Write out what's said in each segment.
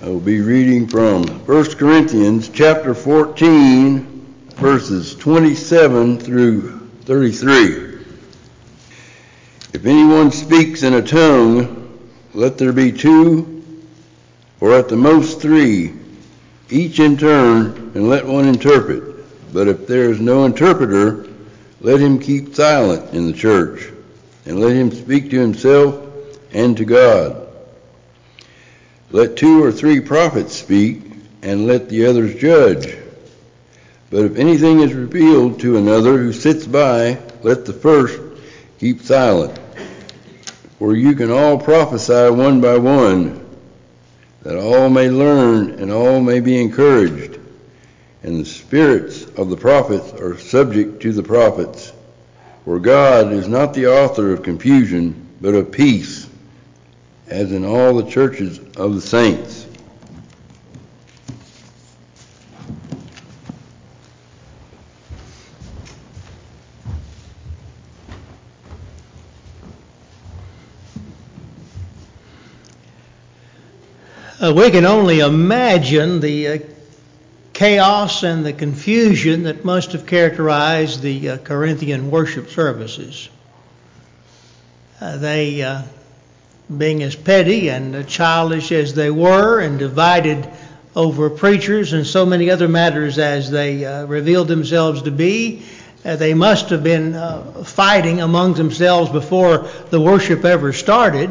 I will be reading from 1 Corinthians chapter 14, verses 27 through 33. If anyone speaks in a tongue, let there be two, or at the most three, each in turn, and let one interpret. But if there is no interpreter, let him keep silent in the church, and let him speak to himself and to God. Let 2 or 3 prophets speak, and let the others judge. But if anything is revealed to another who sits by, let the first keep silent. For you can all prophesy one by one, that all may learn and all may be encouraged. And the spirits of the prophets are subject to the prophets. For God is not the author of confusion, but of peace, as in all the churches of the saints. We can only imagine the chaos and the confusion that must have characterized the Corinthian worship services. They being as petty and childish as they were, and divided over preachers and so many other matters as they revealed themselves to be, they must have been fighting among themselves before the worship ever started.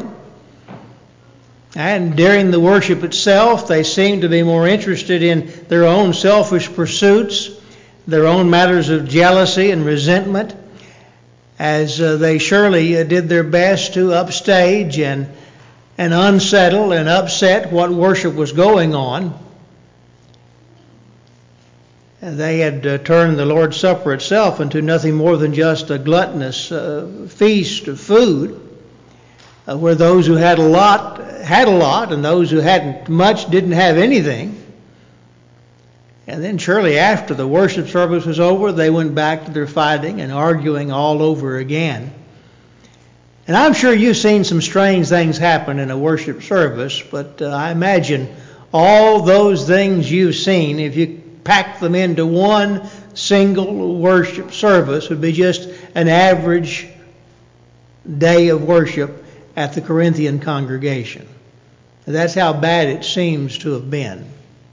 And during the worship itself, they seemed to be more interested in their own selfish pursuits, their own matters of jealousy and resentment, as they surely did their best to upstage and unsettle and upset what worship was going on. They had turned the Lord's Supper itself into nothing more than just a gluttonous feast of food, where those who had a lot, and those who hadn't much didn't have anything. And then surely after the worship service was over, they went back to their fighting and arguing all over again. And I'm sure you've seen some strange things happen in a worship service, but I imagine all those things you've seen, if you pack them into one single worship service, would be just an average day of worship at the Corinthian congregation. That's how bad it seems to have been.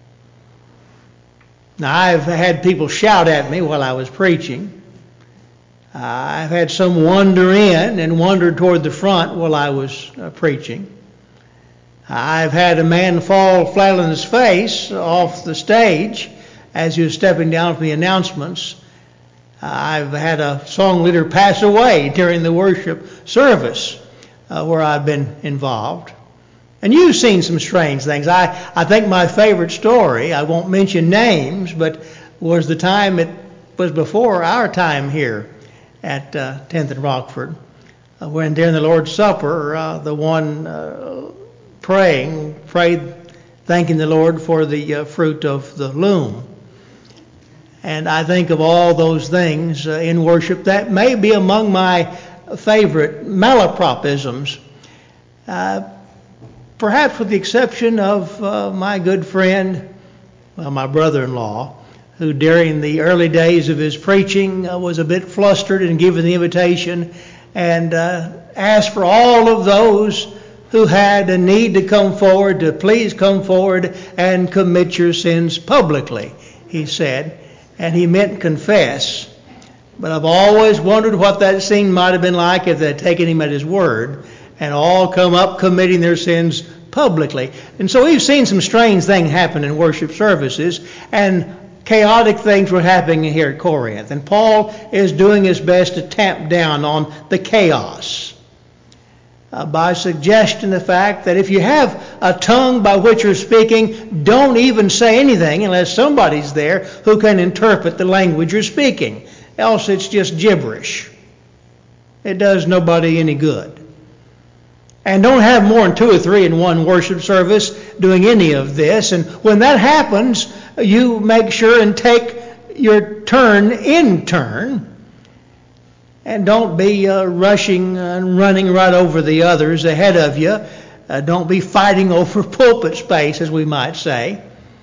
Now, I've had people shout at me while I was preaching. I've had some wander in and wander toward the front while I was preaching. I've had a man fall flat on his face off the stage as he was stepping down from the announcements. I've had a song leader pass away during the worship service where I've been involved. And you've seen some strange things. I think my favorite story, I won't mention names, but was the time, it was before our time here at 10th and Rockford, when during the Lord's Supper, the one prayed, thanking the Lord for the fruit of the loom. And I think of all those things in worship that may be among my favorite malapropisms, perhaps with the exception of my good friend, my brother-in-law, who during the early days of his preaching was a bit flustered in giving the invitation and asked for all of those who had a need to come forward to please come forward and commit your sins publicly, he said. And he meant confess. But I've always wondered what that scene might have been like if they had taken him at his word and all come up committing their sins publicly. And so we've seen some strange things happen in worship services, and chaotic things were happening here at Corinth. And Paul is doing his best to tamp down on the chaos by suggesting the fact that if you have a tongue by which you're speaking, don't even say anything unless somebody's there who can interpret the language you're speaking. Else it's just gibberish. It does nobody any good. And don't have more than 2 or 3 in one worship service doing any of this. And when that happens, you make sure and take your turn in turn. And don't be rushing and running right over the others ahead of you Don't be fighting over pulpit space, as we might say.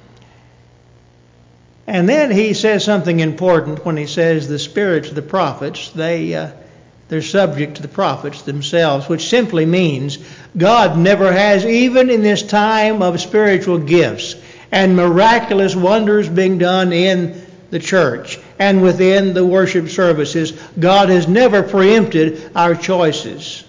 And then he says something important when he says the spirits of the prophets, they're subject to the prophets themselves, which simply means God never has, even in this time of spiritual gifts and miraculous wonders being done in the church and within the worship services, God has never preempted our choices.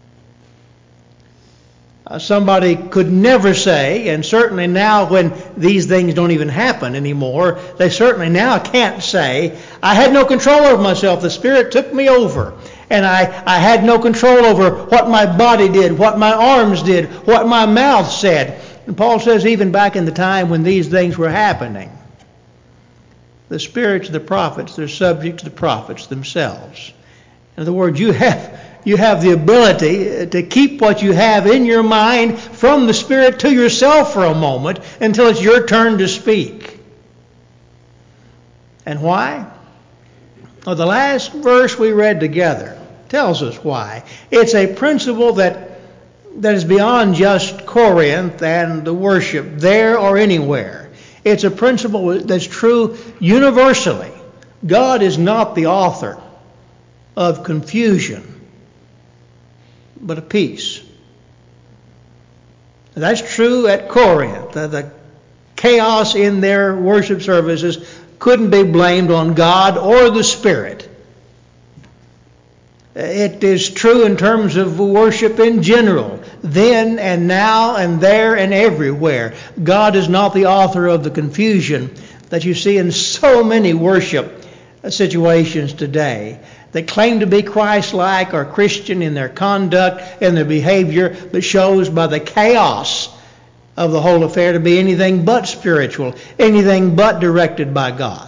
Somebody could never say, and certainly now when these things don't even happen anymore, they certainly now can't say, I had no control over myself. The Spirit took me over. And I had no control over what my body did, what my arms did, what my mouth said. And Paul says even back in the time when these things were happening, the spirits of the prophets, they're subject to the prophets themselves. In other words, you have the ability to keep what you have in your mind from the Spirit to yourself for a moment until it's your turn to speak. And why? Well, the last verse we read together tells us why. It's a principle that is beyond just Corinth and the worship there or anywhere. It's a principle that's true universally. God is not the author of confusion, but of peace. That's true at Corinth. The chaos in their worship services couldn't be blamed on God or the Spirit. It is true in terms of worship in general, then and now and there and everywhere. God is not the author of the confusion that you see in so many worship situations today that claim to be Christ-like or Christian in their conduct and their behavior, but shows by the chaos of the whole affair to be anything but spiritual, anything but directed by God.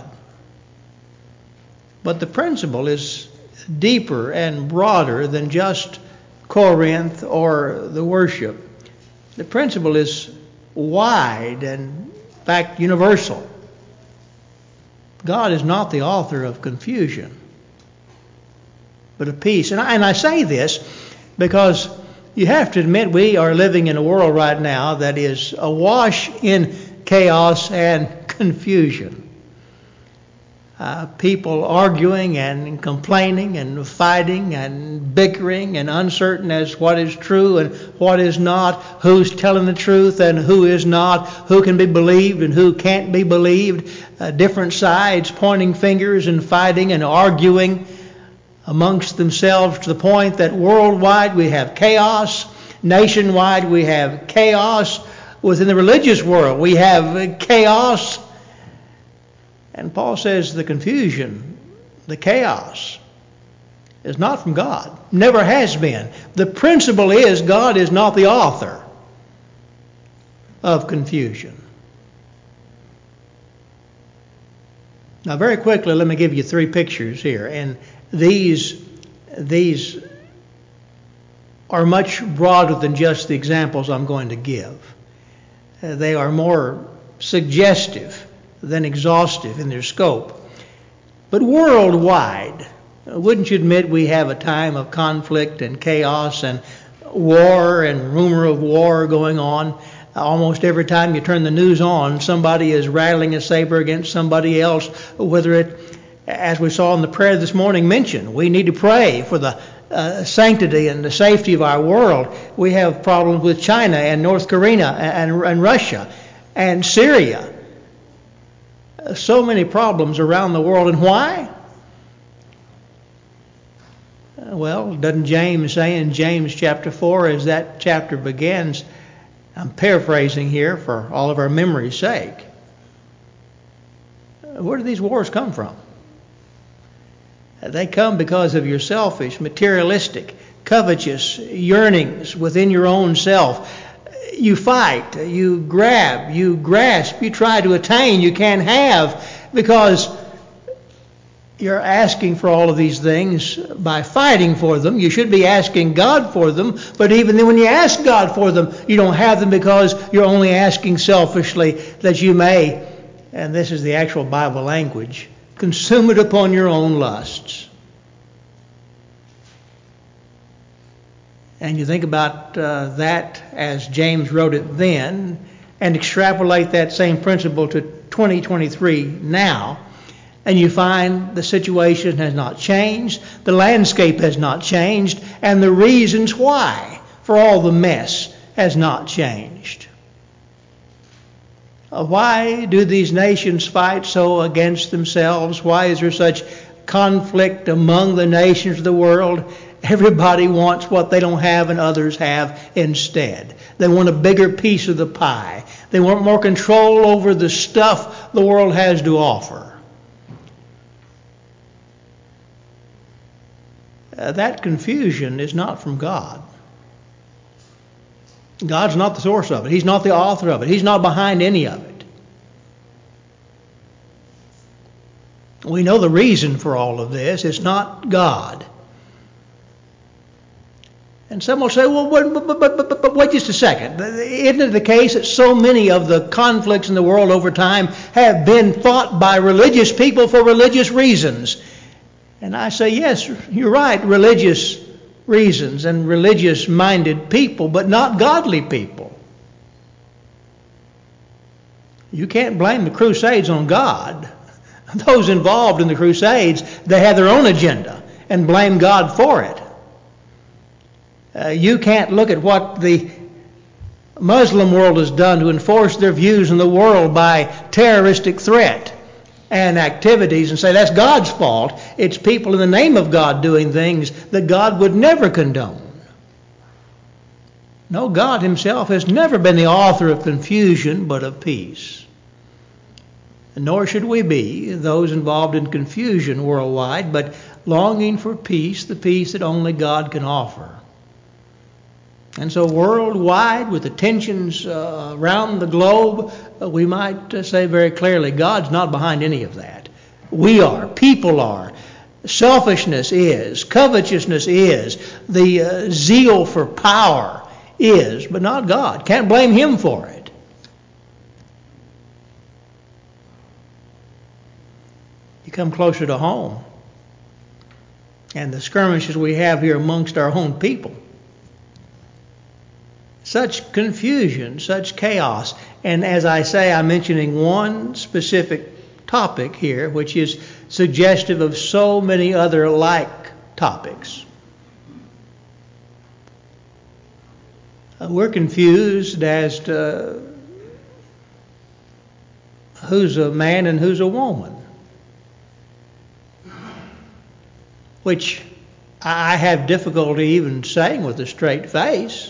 But the principle is deeper and broader than just Corinth or the worship. The principle is wide and, in fact, universal. God is not the author of confusion, but of peace. And I say this because you have to admit we are living in a world right now that is awash in chaos and confusion. People arguing and complaining and fighting and bickering and uncertain as what is true and what is not, who's telling the truth and who is not, who can be believed and who can't be believed, different sides pointing fingers and fighting and arguing amongst themselves to the point that worldwide we have chaos, nationwide we have chaos, within the religious world we have chaos. And Paul says the confusion, the chaos, is not from God. Never has been. The principle is God is not the author of confusion. Now very quickly, let me give you three pictures here. And these are much broader than just the examples I'm going to give. They are more suggestive than exhaustive in their scope. But worldwide, wouldn't you admit we have a time of conflict and chaos and war and rumor of war going on? Almost every time you turn the news on, somebody is rattling a saber against somebody else, whether it, as we saw in the prayer this morning mentioned, we need to pray for the sanctity and the safety of our world. We have problems with China and North Korea and Russia and Syria. So many problems around the world. And why? Well, doesn't James say in James chapter 4, as that chapter begins, I'm paraphrasing here for all of our memory's sake, where do these wars come from? They come because of your selfish, materialistic, covetous yearnings within your own self. You fight, you grab, you grasp, you try to attain, you can't have, because you're asking for all of these things by fighting for them. You should be asking God for them, but even then when you ask God for them, you don't have them because you're only asking selfishly that you may, and this is the actual Bible language, consume it upon your own lusts. And you think about that as James wrote it then, and extrapolate that same principle to 2023 now, and you find the situation has not changed, the landscape has not changed, and the reasons why for all the mess has not changed. Why do these nations fight so against themselves? Why is there such conflict among the nations of the world? Everybody wants what they don't have and others have instead. They want a bigger piece of the pie. They want more control over the stuff the world has to offer. That confusion is not from God. God's not the source of it. He's not the author of it. He's not behind any of it. We know the reason for all of this. It's not God. And some will say, well, but wait just a second. Isn't it the case that so many of the conflicts in the world over time have been fought by religious people for religious reasons? And I say, yes, you're right, religious reasons and religious-minded people, but not godly people. You can't blame the Crusades on God. Those involved in the Crusades, they had their own agenda and blame God for it. You can't look at what the Muslim world has done to enforce their views in the world by terroristic threat and activities and say that's God's fault. It's people in the name of God doing things that God would never condone. No, God himself has never been the author of confusion but of peace. Nor should we be those involved in confusion worldwide, but longing for peace, the peace that only God can offer. And so worldwide, with the tensions around the globe, we might say very clearly, God's not behind any of that. We are. People are. Selfishness is. Covetousness is. The zeal for power is, but not God. Can't blame him for it. You come closer to home, and the skirmishes we have here amongst our own people. Such confusion, such chaos. And as I say, I'm mentioning one specific topic here, which is suggestive of so many other like topics. We're confused as to who's a man and who's a woman, which I have difficulty even saying with a straight face.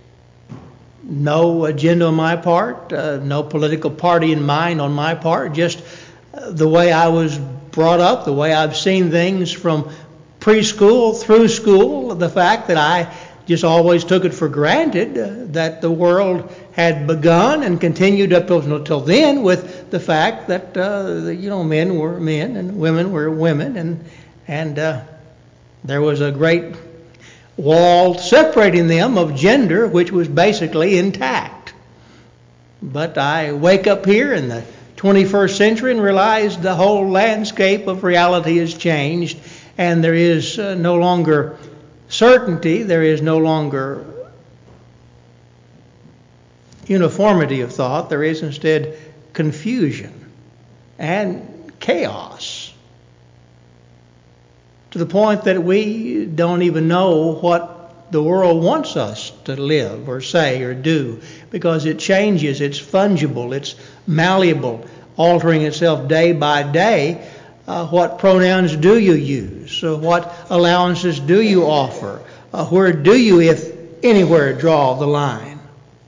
No agenda on my part, no political party in mind on my part, just the way I was brought up, the way I've seen things from preschool through school, the fact that I just always took it for granted that the world had begun and continued up until then with the fact that, men were men and women were women and there was a great wall separating them of gender, which was basically intact. But I wake up here in the 21st century and realize the whole landscape of reality has changed, and there is no longer certainty, there is no longer uniformity of thought, there is instead confusion and chaos. To the point that we don't even know what the world wants us to live or say or do, because it changes, it's fungible, it's malleable, altering itself day by day. What pronouns do you use? What allowances do you offer? Where do you, if anywhere, draw the line?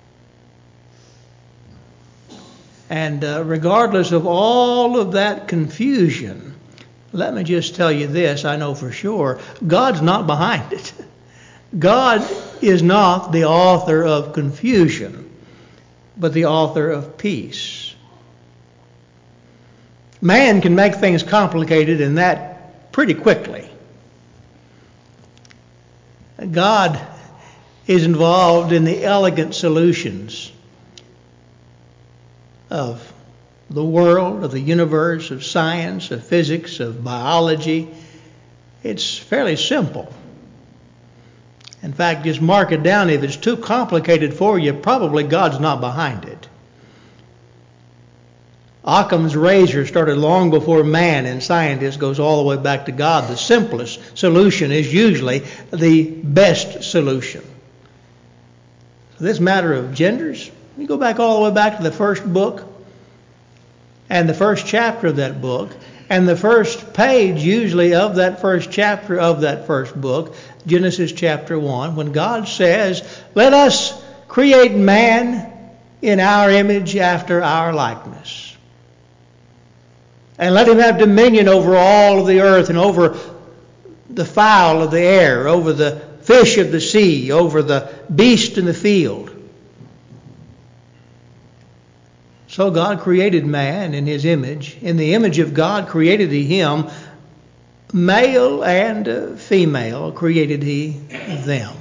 And regardless of all of that confusion, let me just tell you this, I know for sure, God's not behind it. God is not the author of confusion, but the author of peace. Man can make things complicated in that pretty quickly. God is involved in the elegant solutions of the world, of the universe, of science, of physics, of biology. It's fairly simple. In fact, just mark it down. If it's too complicated for you, probably God's not behind it. Occam's razor started long before man, and scientists goes all the way back to God. The simplest solution is usually the best solution. So this matter of genders, you go back all the way back to the first book and the first chapter of that book and the first page usually of that first chapter of that first book, Genesis chapter 1, when God says, let us create man in our image after our likeness. And let him have dominion over all of the earth and over the fowl of the air, over the fish of the sea, over the beast in the field. So God created man in his image. In the image of God created he him. Male and female created he them.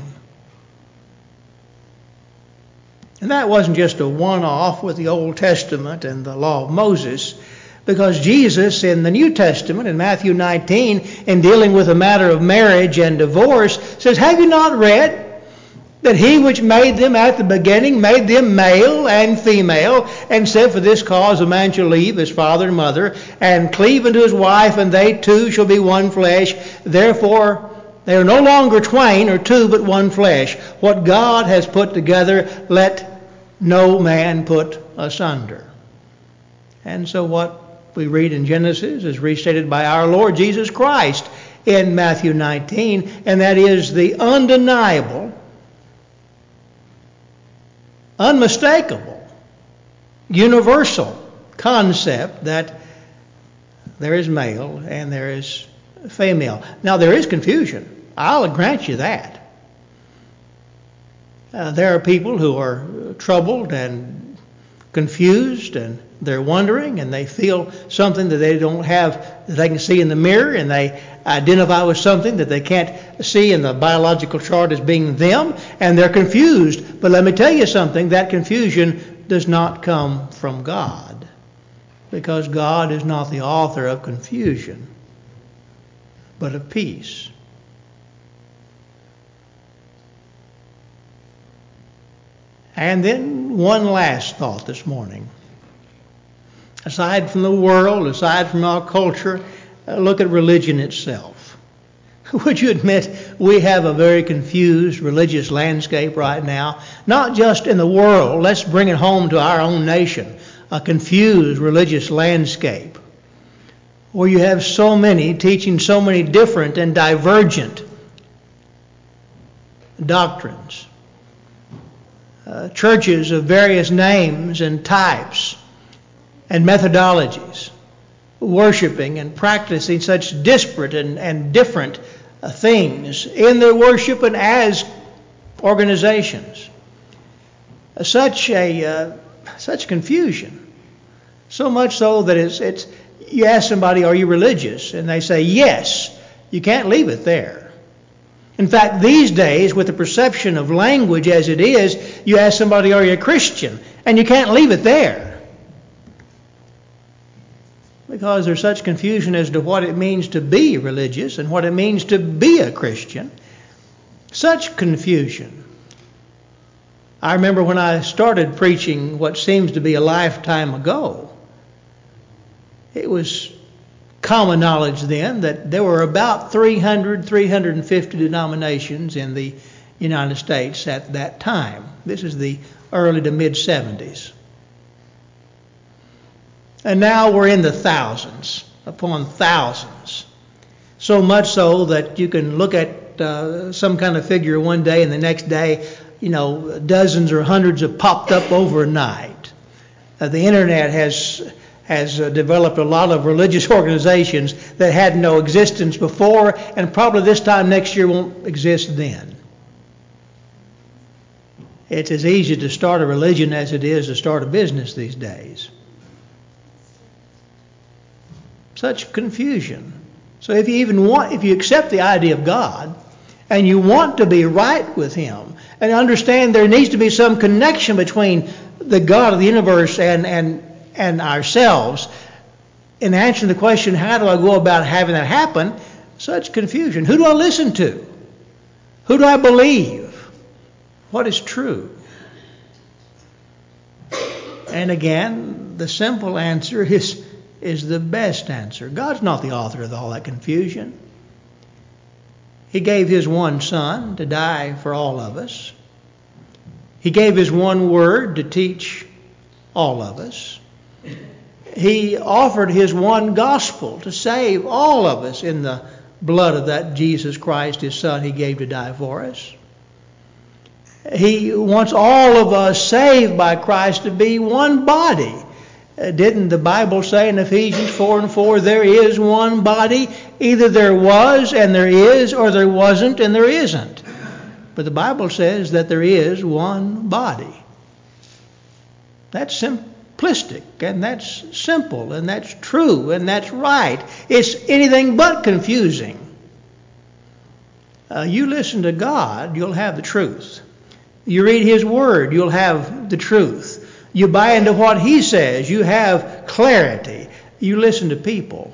And that wasn't just a one-off with the Old Testament and the law of Moses. Because Jesus in the New Testament, in Matthew 19, in dealing with the matter of marriage and divorce, says, have you not read that he which made them at the beginning made them male and female, and said, for this cause a man shall leave his father and mother, and cleave unto his wife, and they two shall be one flesh. Therefore they are no longer twain or two, but one flesh. What God has put together, let no man put asunder. And so what we read in Genesis is restated by our Lord Jesus Christ in Matthew 19, and that is the undeniable, unmistakable, universal concept that there is male and there is female. Now there is confusion. I'll grant you that. There are people who are troubled and confused, and they're wondering, and they feel something that they don't have, that they can see in the mirror, and they identify with something that they can't see in the biological chart as being them, and they're confused. But let me tell you something, that confusion does not come from God, because God is not the author of confusion, but of peace. And then one last thought this morning. Aside from the world, aside from our culture, look at religion itself. Would you admit we have a very confused religious landscape right now? Not just in the world, let's bring it home to our own nation. A confused religious landscape where you have so many teaching so many different and divergent doctrines. Churches of various names and types and methodologies, worshiping and practicing such disparate and different things in their worship and as organizations. Such confusion. So much so that it's you ask somebody, are you religious? And they say, yes. You can't leave it there. In fact, these days, with the perception of language as it is, you ask somebody, are you a Christian? And you can't leave it there. Because there's such confusion as to what it means to be religious and what it means to be a Christian. Such confusion. I remember when I started preaching what seems to be a lifetime ago, it was common knowledge then that there were about 350 denominations in the United States at that time. This is the early to mid-70s. And now we're in the thousands upon thousands. So much so that you can look at some kind of figure one day and the next day, dozens or hundreds have popped up overnight. The internet has developed a lot of religious organizations that had no existence before, and probably this time next year won't exist then. It's as easy to start a religion as it is to start a business these days. Such confusion. So if you accept the idea of God, and you want to be right with Him, and understand there needs to be some connection between the God of the universe and ourselves, in answering the question, how do I go about having that happen? Such confusion. Who do I listen to? Who do I believe? What is true? And again, the simple answer is the best answer. God's not the author of all that confusion. He gave His one Son to die for all of us. He gave His one Word to teach all of us. He offered His one gospel to save all of us in the blood of that Jesus Christ, His Son, He gave to die for us. He wants all of us saved by Christ to be one body. Didn't the Bible say in Ephesians 4:4, there is one body? Either there was and there is, or there wasn't and there isn't. But the Bible says that there is one body. That's simplistic, and that's simple, and that's true, and that's right. It's anything but confusing. You listen to God, you'll have the truth. You read His Word, you'll have the truth. You buy into what He says, you have clarity. You listen to people.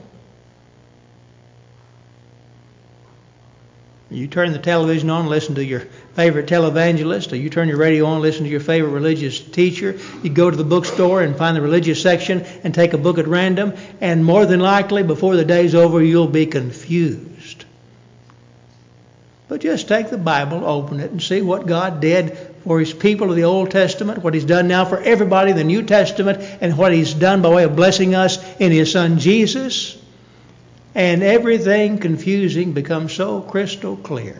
You turn the television on and listen to your favorite televangelist, or you turn your radio on and listen to your favorite religious teacher. You go to the bookstore and find the religious section and take a book at random, and more than likely, before the day's over, you'll be confused. But just take the Bible, open it, and see what God did for His people of the Old Testament, what He's done now for everybody in the New Testament, and what He's done by way of blessing us in His Son Jesus. And everything confusing becomes so crystal clear.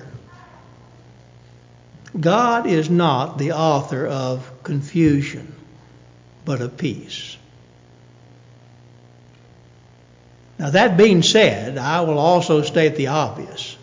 God is not the author of confusion, but of peace. Now, that being said, I will also state the obvious.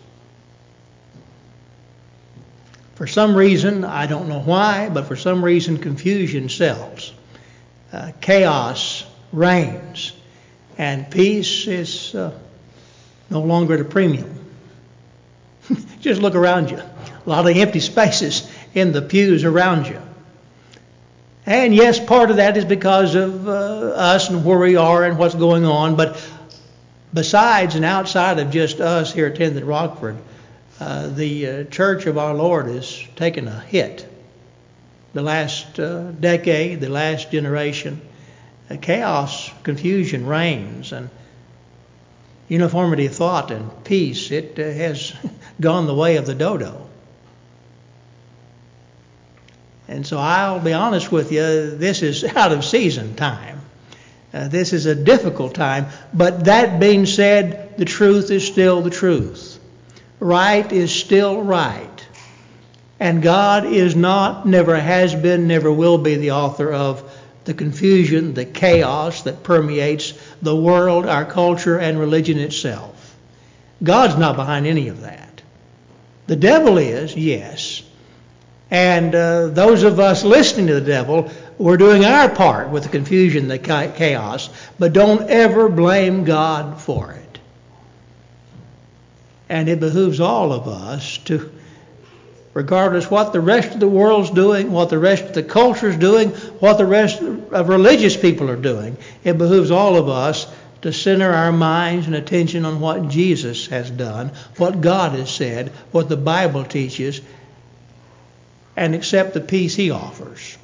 For some reason, I don't know why, but for some reason confusion sells. Chaos reigns, and peace is no longer at a premium. Just look around you. A lot of empty spaces in the pews around you. And yes, part of that is because of us and where we are and what's going on, but besides and outside of just us here attending at Rockford, the Church of our Lord has taken a hit. The last decade, the last generation, chaos, confusion reigns, and uniformity of thought and peace, it has gone the way of the dodo. And so I'll be honest with you, this is out of season time. This is a difficult time, but that being said, the truth is still the truth. Right is still right. And God is not, never has been, never will be the author of the confusion, the chaos that permeates the world, our culture, and religion itself. God's not behind any of that. The devil is, yes. And those of us listening to the devil, we're doing our part with the confusion, the chaos, but don't ever blame God for it. And it behooves all of us to, regardless what the rest of the world's doing, what the rest of the culture's doing, what the rest of religious people are doing, it behooves all of us to center our minds and attention on what Jesus has done, what God has said, what the Bible teaches, and accept the peace He offers.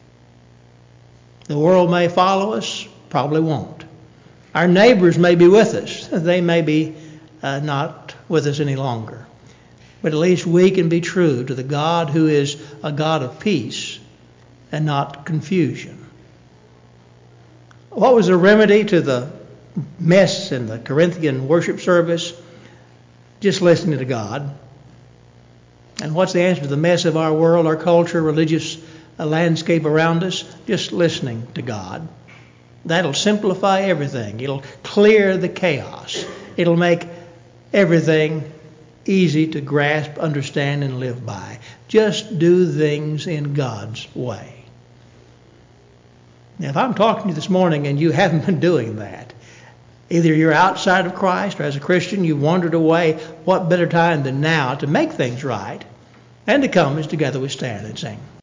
The world may follow us, probably won't. Our neighbors may be with us. They may be not with us any longer. But at least we can be true to the God who is a God of peace and not confusion. What was the remedy to the mess in the Corinthian worship service? Just listening to God. And what's the answer to the mess of our world, our culture, religious landscape around us? Just listening to God. That'll simplify everything. It'll clear the chaos. It'll make everything easy to grasp, understand, and live by. Just do things in God's way. Now, if I'm talking to you this morning and you haven't been doing that, either you're outside of Christ or as a Christian you've wandered away, what better time than now to make things right and to come as together we stand and sing.